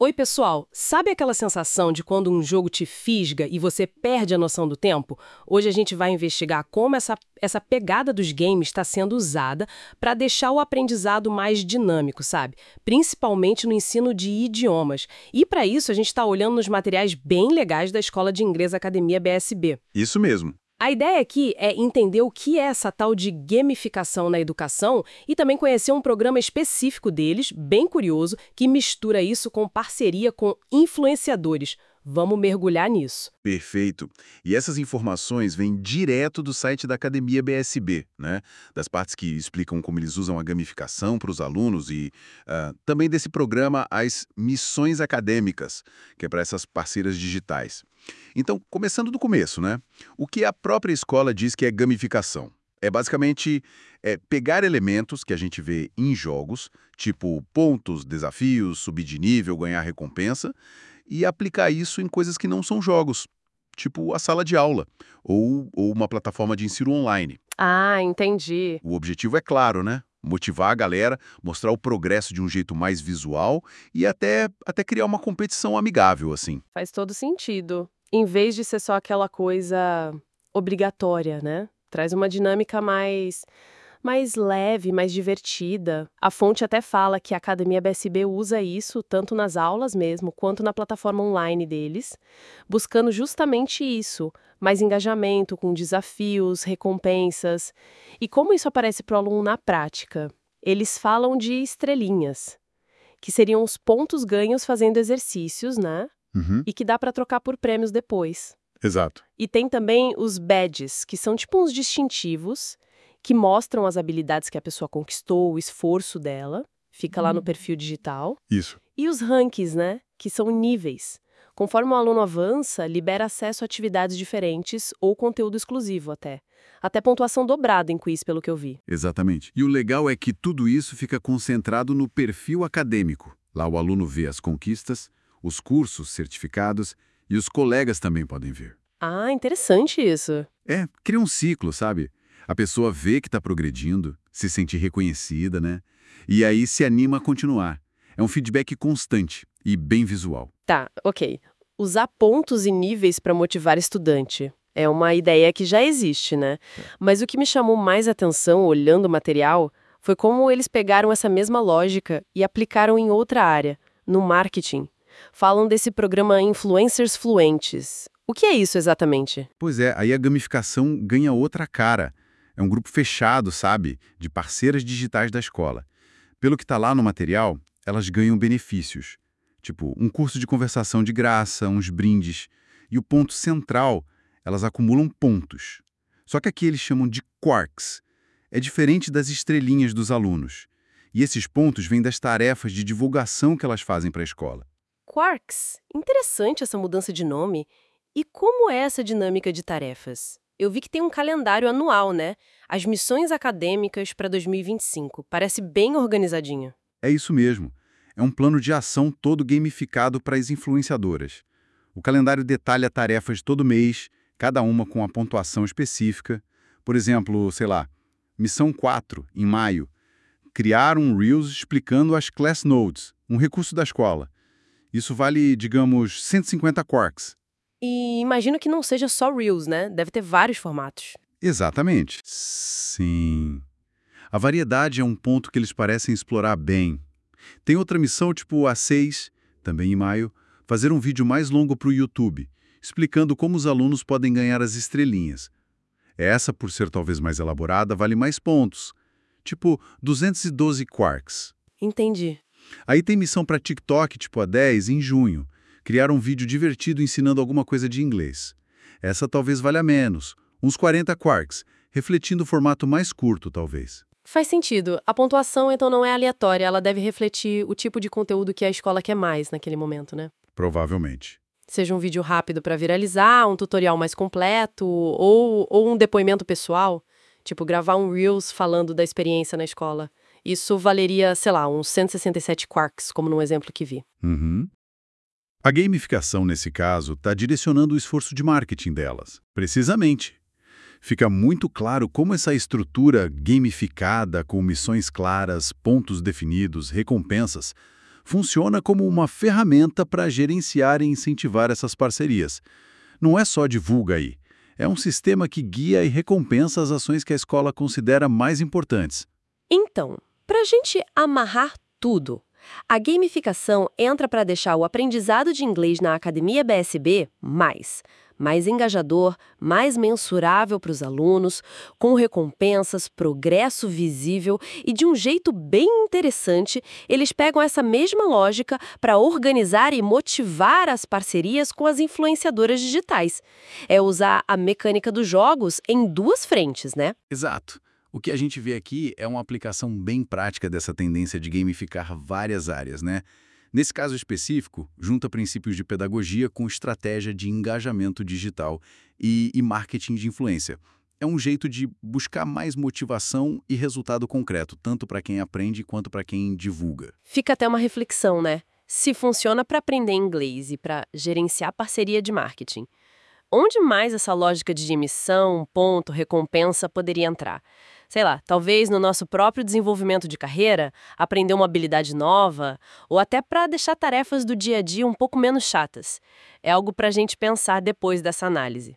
Oi, pessoal! Sabe aquela sensação de quando um jogo te fisga e você perde a noção do tempo? Hoje a gente vai investigar como essa pegada dos games está sendo usada para deixar o aprendizado mais dinâmico, sabe? Principalmente no ensino de idiomas. E para isso a gente está olhando nos materiais bem legais da Escola de Inglês Academia BSB. Isso mesmo. A ideia aqui é entender o que é essa tal de gamificação na educação e também conhecer um programa específico deles, bem curioso, que mistura isso com parceria com influenciadores. Vamos mergulhar nisso. Perfeito. E essas informações vêm direto do site da Academia BSB, né? Das partes que explicam como eles usam a gamificação para os alunos e também desse programa As Missões Acadêmicas, que é para essas parceiras digitais. Então, começando do começo, né? O que a própria escola diz que é gamificação? É basicamente pegar elementos que a gente vê em jogos, tipo pontos, desafios, subir de nível, ganhar recompensa, e aplicar isso em coisas que não são jogos, tipo a sala de aula ou uma plataforma de ensino online. Ah, entendi. O objetivo é claro, né? Motivar a galera, mostrar o progresso de um jeito mais visual e até criar uma competição amigável, assim. Faz todo sentido. Em vez de ser só aquela coisa obrigatória, né? Traz uma dinâmica mais leve, mais divertida. A fonte até fala que a Academia BSB usa isso tanto nas aulas mesmo, quanto na plataforma online deles, buscando justamente isso, mais engajamento com desafios, recompensas. E como isso aparece para o aluno na prática? Eles falam de estrelinhas, que seriam os pontos ganhos fazendo exercícios, né? Uhum, E que dá para trocar por prêmios depois. exato. E tem também os badges, que são tipo uns distintivos que mostram as habilidades que a pessoa conquistou, o esforço dela, fica lá no perfil digital. Isso. E os rankings, né, que são níveis. Conforme o aluno avança, libera acesso a atividades diferentes ou conteúdo exclusivo até. Até pontuação dobrada em quiz, pelo que eu vi. Exatamente. E o legal é que tudo isso fica concentrado no perfil acadêmico. Lá o aluno vê as conquistas, os cursos, certificados e os colegas também podem ver. Ah, interessante isso. Cria um ciclo, sabe? A pessoa vê que está progredindo, se sente reconhecida, né? E aí se anima a continuar. É um feedback constante e bem visual. Tá, ok. Usar pontos e níveis para motivar estudante. É uma ideia que já existe, né? Mas o que me chamou mais atenção olhando o material foi como eles pegaram essa mesma lógica e aplicaram em outra área, no marketing. Falam desse programa Influencers Fluentes. O que é isso exatamente? Pois é, aí a gamificação ganha outra cara. É um grupo fechado, sabe? De parceiras digitais da escola. Pelo que está lá no material, elas ganham benefícios. Tipo, um curso de conversação de graça, uns brindes. E o ponto central, elas acumulam pontos. Só que aqui eles chamam de quarks. É diferente das estrelinhas dos alunos. E esses pontos vêm das tarefas de divulgação que elas fazem para a escola. Quarks. Interessante essa mudança de nome. E como é essa dinâmica de tarefas? Eu vi que tem um calendário anual, né? As missões acadêmicas para 2025. Parece bem organizadinho. É isso mesmo. É um plano de ação todo gamificado para as influenciadoras. O calendário detalha tarefas todo mês, cada uma com uma pontuação específica. Por exemplo, sei lá, missão 4, em maio, criar um Reels explicando as Class Notes, um recurso da escola. Isso vale, digamos, 150 quarks. E imagino que não seja só Reels, né? Deve ter vários formatos. Exatamente. Sim. A variedade é um ponto que eles parecem explorar bem. Tem outra missão, tipo a 6, também em maio, fazer um vídeo mais longo para o YouTube, explicando como os alunos podem ganhar as estrelinhas. Essa, por ser talvez mais elaborada, vale mais pontos, tipo 212 quarks. Entendi. Aí tem missão para TikTok, tipo a 10, em junho, criar um vídeo divertido ensinando alguma coisa de inglês. Essa talvez valha menos, uns 40 quarks, refletindo o formato mais curto, talvez. Faz sentido. A pontuação, então, não é aleatória. Ela deve refletir o tipo de conteúdo que a escola quer mais naquele momento, né? Provavelmente. Seja um vídeo rápido para viralizar, um tutorial mais completo ou um depoimento pessoal. Tipo, gravar um Reels falando da experiência na escola. Isso valeria, sei lá, uns 167 quarks, como no exemplo que vi. Uhum. A gamificação, nesse caso, está direcionando o esforço de marketing delas. Precisamente. Fica muito claro como essa estrutura gamificada, com missões claras, pontos definidos, recompensas, funciona como uma ferramenta para gerenciar e incentivar essas parcerias. Não é só divulga aí. É um sistema que guia e recompensa as ações que a escola considera mais importantes. Então, para a gente amarrar tudo, a gamificação entra para deixar o aprendizado de inglês na Academia BSB mais engajador, mais mensurável para os alunos, com recompensas, progresso visível e de um jeito bem interessante, eles pegam essa mesma lógica para organizar e motivar as parcerias com as influenciadoras digitais. É usar a mecânica dos jogos em duas frentes, né? Exato. O que a gente vê aqui é uma aplicação bem prática dessa tendência de gamificar várias áreas, né? Nesse caso específico, junta princípios de pedagogia com estratégia de engajamento digital e marketing de influência. É um jeito de buscar mais motivação e resultado concreto, tanto para quem aprende quanto para quem divulga. Fica até uma reflexão, né? Se funciona para aprender inglês e para gerenciar parceria de marketing, onde mais essa lógica de missão, ponto, recompensa poderia entrar? Sei lá, talvez no nosso próprio desenvolvimento de carreira, aprender uma habilidade nova, ou até para deixar tarefas do dia a dia um pouco menos chatas. É algo para a gente pensar depois dessa análise.